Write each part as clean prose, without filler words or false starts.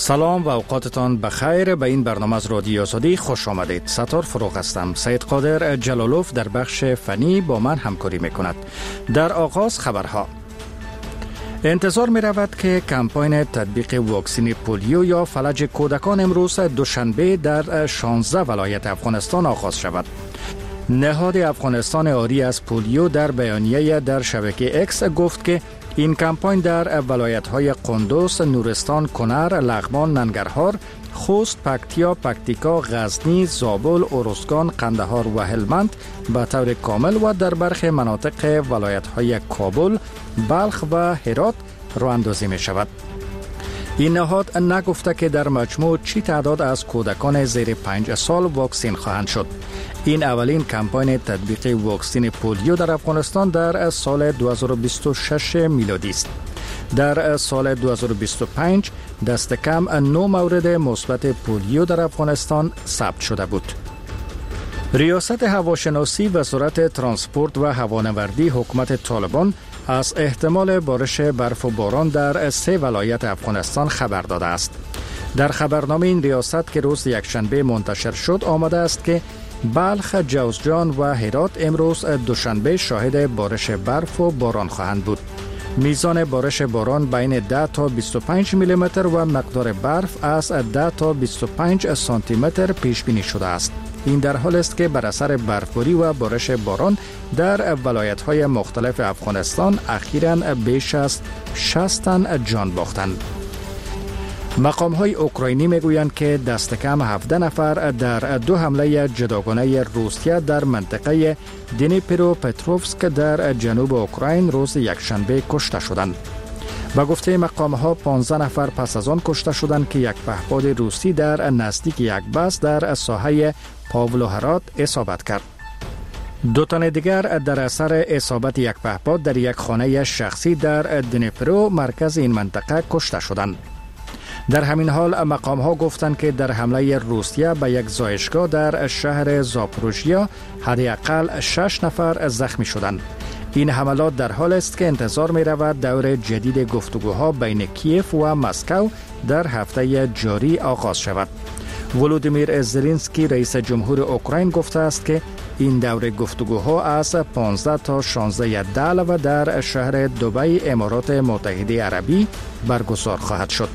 سلام و اوقاتتان بخیر. به این برنامه از رادیو آزادی خوش آمدید. ستار فروغ هستم. سید قادر جلالوف در بخش فنی با من همکاری میکند. در آغاز خبرها. انتظار می رود که کمپاین تطبیق واکسن پولیو یا فلج کودکان امروز دوشنبه در 16 ولایت افغانستان آغاز شود. نهاد افغانستان عاری از پولیو در بیانیه در شبکه اکس گفت که این کمپاین در ولایت‌های قندوز، نورستان، کنر، لغمان، ننگرهار، خوست، پکتیا، پکتیکا، غزنی، زابل، ارزگان، قندهار و هلمند به طور کامل و در برخی مناطق ولایت‌های کابل، بلخ و هرات راه اندازی می‌شود. این نهاد نگفته که در مجموع چی تعداد از کودکان زیر 5 سال واکسن خواهند شد. این اولین کمپاین تطبیق واکسن پولیو در افغانستان در سال 2026 میلادی است. در سال 2025 دست کم 9 مورد مثبت پولیو در افغانستان ثبت شده بود. ریاست هواشناسی وزارت ترانسپورت و هوانوردی حکومت طالبان از احتمال بارش برف و باران در 3 ولایت افغانستان خبر داده است. در خبرنامه این ریاست که روز یکشنبه منتشر شد آمده است که بلخ، جوزجان و هرات امروز دوشنبه شاهد بارش برف و باران خواهند بود. میزان بارش باران بین 10 تا 25 میلی متر و مقدار برف از 10 تا 25 سانتی متر پیش بینی شده است. این در حال است که بر اثر برفباری و بارش باران در ولایت‌های مختلف افغانستان اخیراً بیش از 60 تن جان باختند. مقام‌های اوکراینی میگویند که دست کم 17 نفر در 2 حمله جداگانه روسیه در منطقه دنیپروپتروفسک در جنوب اوکراین روز یکشنبه کشته شدند. با گفته مقام‌ها 15 نفر پس از آن کشته شدند که یک پهپاد روسی در نزدیک یک بس در ساحه پاولوهراد اصابت کرد. 2 تن دیگر در اثر اصابت یک پهپاد در یک خانه شخصی در دنیپرو مرکز این منطقه کشته شدند. در همین حال مقام‌ها گفتند که در حمله روسیه به یک زایشگاه در شهر زاپروژیا حداقل 6 نفر زخمی شدند. این حملات در حال است که انتظار می رود دور جدید گفتگوها بین کیف و مسکو در هفته جاری آغاز شود. ولودیمیر زلنسکی رئیس جمهور اوکراین گفته است که این دور گفتگوها از 15 تا 16 دلو در شهر دبی امارات متحده عربی برگزار خواهد شد.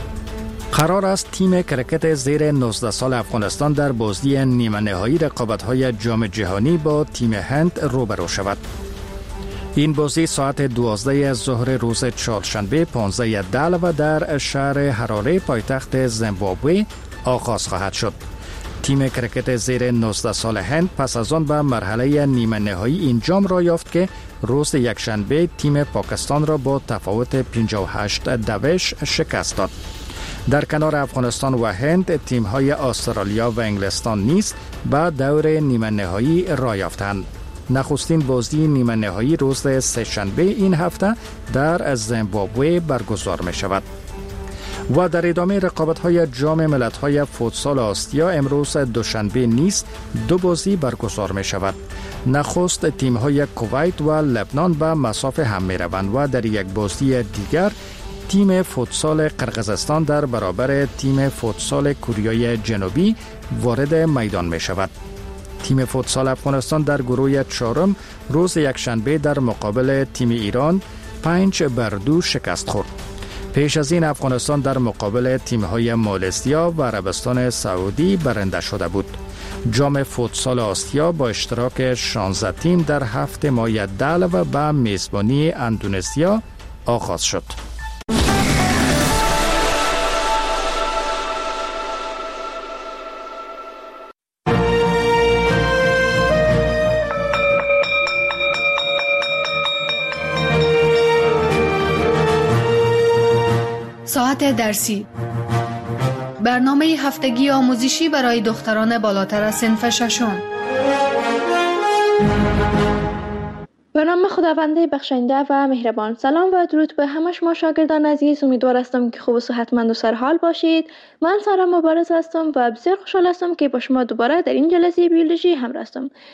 قرار است تیم کرکت زیر 19 سال افغانستان در بازی نیمه نهایی رقابت‌های جام جهانی با تیم هند روبرو شود. این بازی ساعت 12 ظهر روز چهارشنبه 15 دلو در شهر هراره پایتخت زیمبابوه آغاز خواهد شد. تیم کرکت زیر 19 سال هند پس از آن به مرحله نیمه نهایی این جام را یافت که روز یکشنبه تیم پاکستان را با تفاوت 58 دوش شکست داد. در کنار افغانستان و هند تیم‌های استرالیا و انگلستان نیز به دور نیمه نهایی راه یافتند. نخستین بازی نیمه نهایی روز سه‌شنبه این هفته در زیمبابوه برگزار می شود. و در ادامه رقابت‌های جام ملت‌های فوتسال آسیا امروز دوشنبه نیز 2 بازی برگزار می شود. نخست تیم‌های کویت و لبنان به مساف هم می روند و در یک بازی دیگر تیم فوتسال قرقیزستان در برابر تیم فوتسال کره جنوبی وارد میدان می شود. تیم فوتسال افغانستان در گروه 4 روز یکشنبه در مقابل تیم ایران 5-2 شکست خورد. پیش از این افغانستان در مقابل تیم‌های مالزیا و عربستان سعودی برنده شده بود. جام فوتسال آسیا با اشتراک 16 تیم در 7 ماه دلو و میزبانی اندونزیا آغاز شد. ساعت درسی، برنامه هفتگی آموزشی برای دختران بالاتر از صنف ششم. به نام خداوند بخشنده و مهربان. سلام و درود به همه شما شاگردان عزیز. امیدوار هستم که خوب و صحتمند و سرحال باشید. من سارا مبارز هستم و بسیار خوشحال هستم که با شما دوباره در این جلسه بیولوژی همراه هستم.